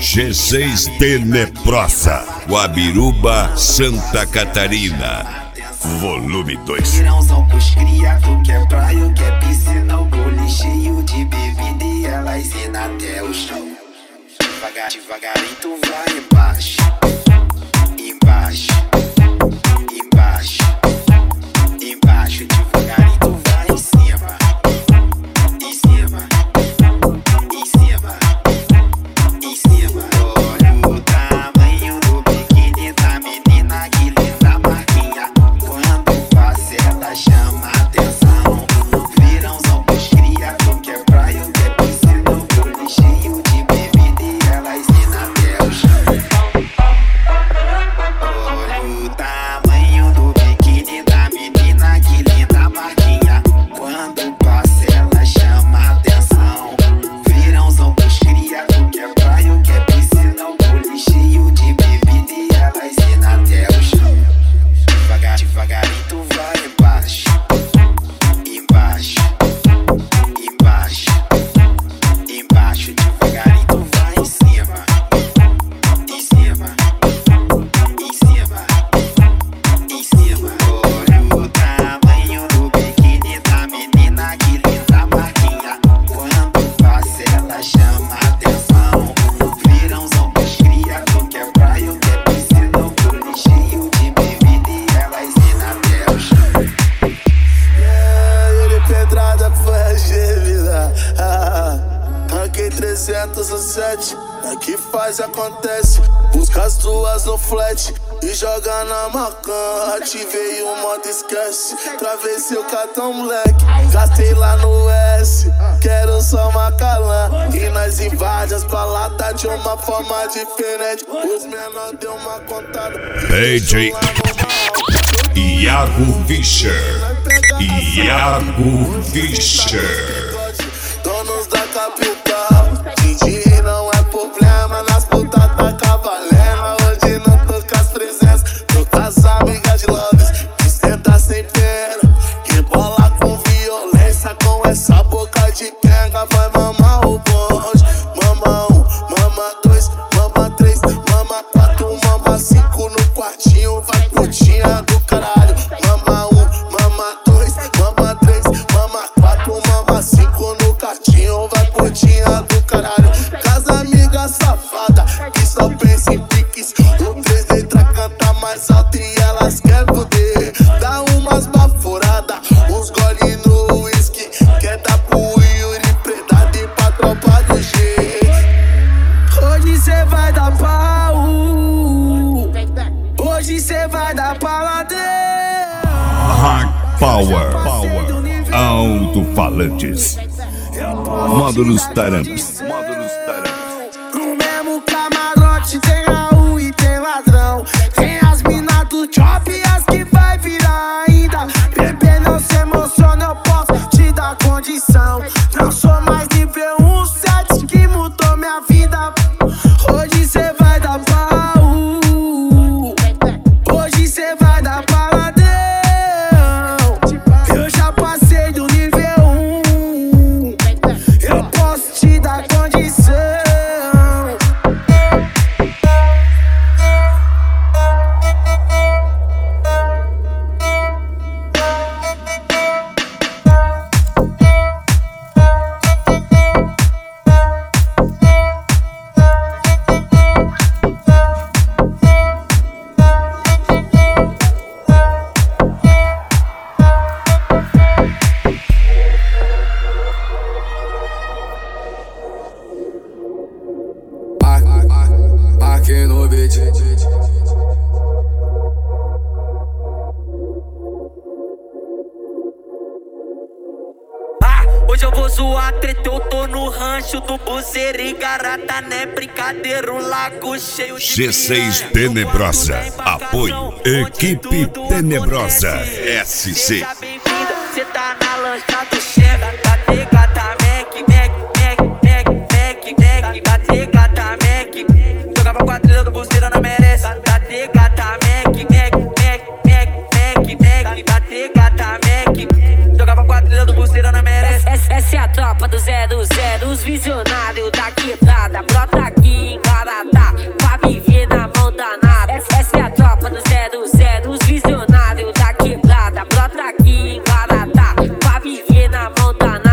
G6 Tenebrosa, Guabiruba, Santa Catarina. Volume 2. Virãozão pros criados, que é praia, que é piscina, o bolo cheio de bebida e elas indo até o chão. Devagarinho tu vai embaixo, embaixo, embaixo, embaixo. Devagarinho tu vai em cima, em cima, em cima, em cima. Olha o tamanho do biquíni da menina, que linda marquinha. Quando passa ela chama atenção. Virãozão pros criados, que é praia, que é piscina, o bolo cheio de bebida e elas indo até o chão. Olha o tamanho do biquíni da menina, que linda marquinha. Quando passa ela chama atenção. Virãozão pros criados, que é praia, que é piscina, o bolo cheio de bebida e elas indo até o chão. Devagarinho tu vai embaixo, embaixo, embaixo, embaixo. Devagarinho tu vai em cima, em cima, em cima, em cima. Olha o tamanho do biquíni da menina, que linda marquinha. Quando passa ela chama atenção. Virãozão pros criados, que é praia, que é piscina, o bolo cheio de bebida e elas indo até o chão. Ele pedrada foi a gêmea. Ranquei 307. Aqui faz e acontece. Busca as duas no flat e joga na macan. Ativei o modo esquece. Travessei o cartão moleque. Gastei lá no S. Quero só Macalã. E nós invade as baladas de uma forma diferente. Os menores deu uma contada. DJ Iago Fischer. Iago Fischer. Donos da capital. DJ não é problema. Nas putas tá cavalena. Hoje não tô com as presenças, tô com as amigas de Londres. Que senta sem pena, que bola com violência. Com essa boca de quenga vai mamar o bonde. Mama 1, mama 2, mama 3, mama 4, mama 5 no quartinho. Vai putinha do caralho. Mama 1, mama 2, mama 3, mama 4, mama 5 no quartinho. Vai putinha do caralho. Casa amiga safada, que só pensa em piques. O 3 letras canta mais alto e elas querem poder. Dá umas baforadas, uns gole no whisky. Quer dar pro Yuri predado e pra tropa do G. Hoje cê vai dar pau. Hoje cê vai dar paladeira. High Power. Alto-falantes. Módulos Taramps. No mesmo camarote tem Raul e tem ladrão. Tem as minas do chop e as que vai virar ainda. Bebê, não se emociona, eu posso te dar condição. Não sou mais nível 17 que mudou minha vida. Hoje cê vai dar pau. Hoje cê vai dar paladão. Eu já passei do nível 1. Eu posso te dar condição. Aqui no beat. Hoje eu vou zoar treta, eu tô no rancho do Buzeiro e Garata, né? Brincadeira, o lago cheio de G6 Tenebrosa. Apoio Equipe Tenebrosa SC. Seja bem-vinda, cê tá na lancha do Chega. Bate gata, Mac, bate gata, Mac. Joga pra quadrilha do Buzeiro, não merece. Bate gata, Mac, bate gata, Mac. Joga pra quadrilha do Buzeiro, não merece. Essa é a tropa do 00, os visionários da quebrada. Brota aqui em cada não tá nada.